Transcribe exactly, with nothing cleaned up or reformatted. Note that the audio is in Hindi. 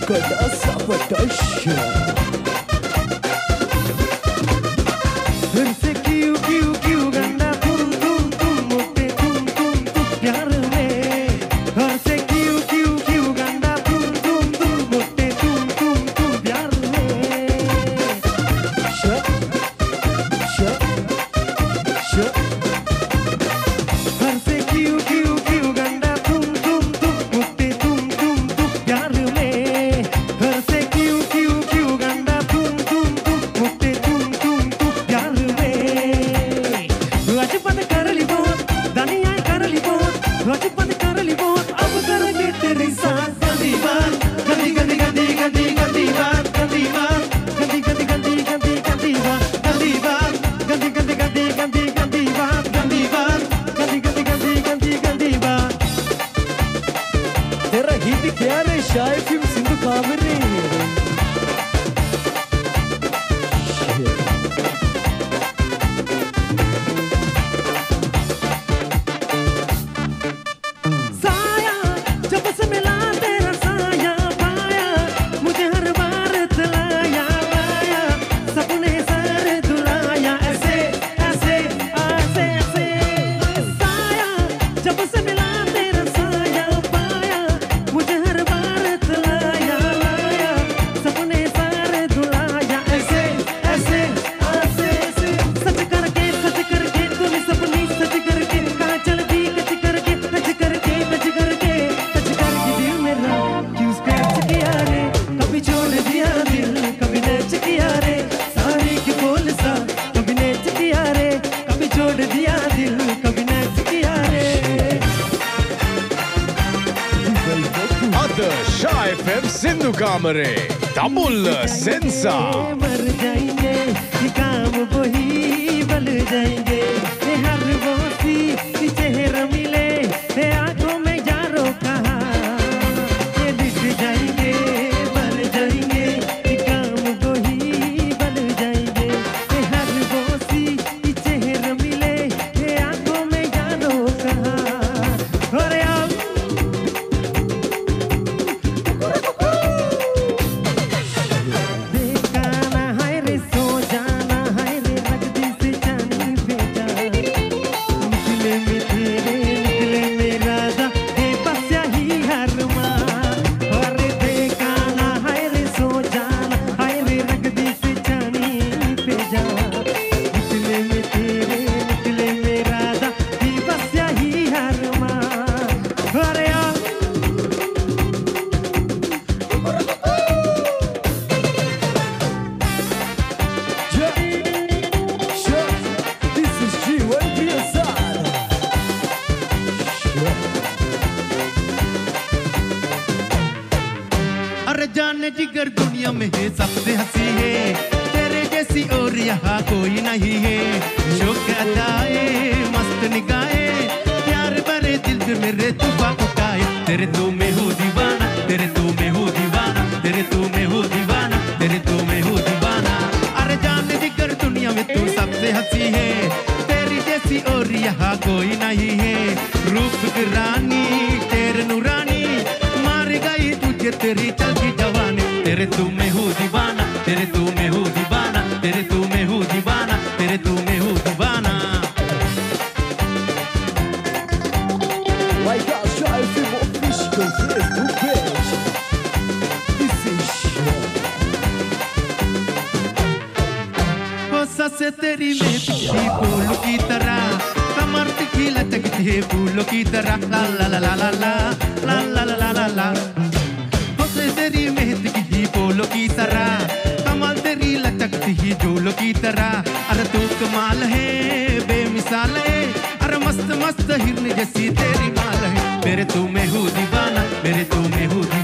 Kada sabotage. फिर से क्यों क्यों क्यों गंदा तुम तुम तुम मुझे तुम तुम तुम प्यार में घर से क्यों क्यों क्यों गंदा तुम तुम तुम मुझे तुम तुम तुम प्यार में श श श घर से क्यों क्यों क्यों गंदा तुम तुम तुम मुझे तुम तुम तुम प्यार में घर से क्यों क्यों क्यों गंदा तुम तुम तुम मुझे तुम तुम तुम प्यार बंद कर ली बहुत दानी आए कर ली बहुत रोज बंद कर ली बहुत अब करेंगे तेरी साथ गंदी बात गंदी गंदी गंदी गंदी गंदी बात गंदी बात गंदी गंदी गंदी गंदी गंदी बात गंदी बात गंदी गंदी गंदी गंदी गंदी बात गंदी बात गंदी गंदी गंदी गंदी गंदी बात तेरा गीत क्या रे शायद फिल्म सिंधु कामरे Shy F M Sindhu Kamare Double Sensa मर जाएंगे ये काम वही बल जाएंगे ये हर वो सी चेहरा मिले ये आंखों में यारों कहा ये लिट जाएंगे मर जाएंगे ये काम वही बल जाएंगे ये हर वो सी चेहरा मिले ये आंखों में यारों कहा और आप जाने जिगर दुनिया में है सबसे हंसी है तेरे जैसी और यहाँ कोई नहीं है शौक अदाए मस्त निगाहें प्यार भरे दिल पे मेरे तूफान उठाए तेरे तू में हूँ दीवाना तेरे तू में हूँ दीवाना तेरे तू में हूँ दीवाना तेरे तू में हूँ दीवाना अरे जाने जिगर दुनिया में तू सबसे हंसी है तेरी जैसी और यहाँ कोई नहीं है रूप की रानी तेरे नूरानी मार गई तुझे तेरी चलती जवानी तेरे तू में हूँ दीवाना तेरे तू में हूँ दीवाना तेरे तू में हूँ दीवाना तेरे तू में हूँ दीवाना Like our Shy F M official Facebook page. This is हो ससे तेरी में पिछली फूल की तरह कमर तिखी लचकती है फूलों की तरह ला ला ला ला ला ला ला ला ला ला ला तेरी मेहंदी की फूलों की तरह कमाल तेरी लचकती ही झूलों की तरह अरे तू कमाल है बेमिसाल है अरे मस्त मस्त हिरन जैसी तेरी माल है मेरे तू में हूँ दीवाना मेरे तू में हूँ